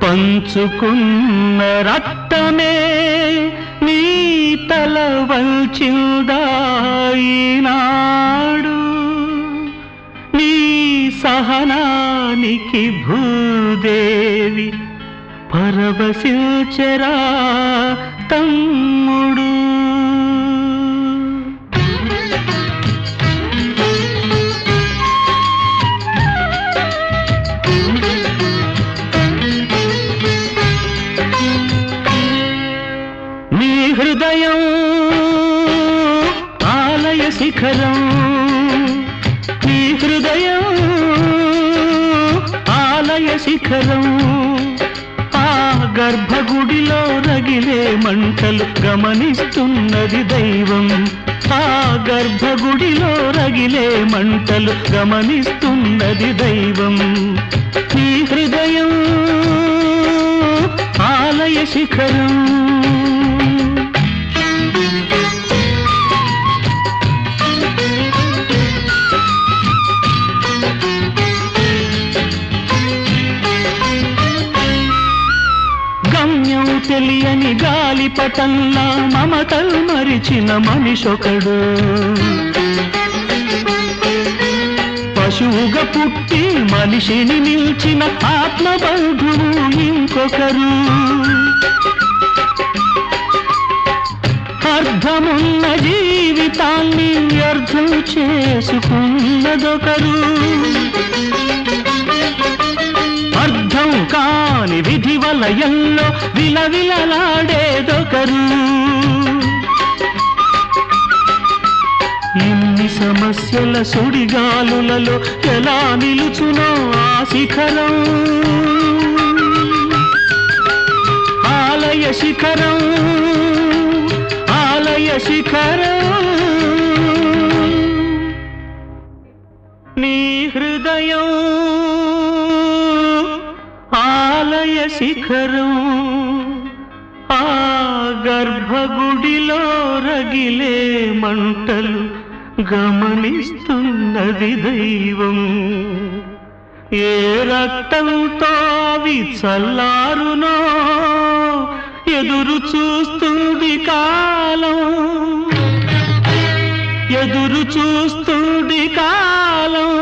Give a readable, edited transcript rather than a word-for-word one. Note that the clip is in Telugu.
పంచుకున్న రక్తమే నీ తల వంచిందాయినాడు నీ సహనానికి భూదేవి పరవశించెరా తమ్ముడు. నీ హృదయం ఆలయ శిఖరం, నీ హృదయం ఆలయ శిఖరం. ఆ గర్భగుడిలో రగిలే మంటలు గమనిస్తున్నది దైవం. ఆ గర్భగుడిలో రగిలే మంటలు గమనిస్తున్నది దైవం. నీ హృదయం ఆలయ శిఖరం. గమ్యం తెలియని గాలిపటంలా మమతలు మరిచిన మనిషొకడు, పశువుగా పుట్టి మనిషిని నిల్చిన ఆత్మబంధువు ఇంకొకరు. అర్థమున్న జీవితాన్ని వ్యర్థం చేసుకున్నదొకరు, అర్థం కాని విధి వలయంలో విలవిలలాడేదొకరు. ఇన్ని సమస్యల సుడిగాలులలో ఎలా నిలుచునో ఆ శిఖరం, ఆలయ శిఖరం, ఆలయ శిఖరం. నీ హృదయం ఆలయ శిఖరం, ఆ గర్భగుడిలో రగిలే మంటలు గమనిస్తున్నది దైవం. ఏ రక్తంతో అవి చల్లారునో ఎదురు చూస్తుంది కాలం, ఎదురు చూస్తుంది కాలం.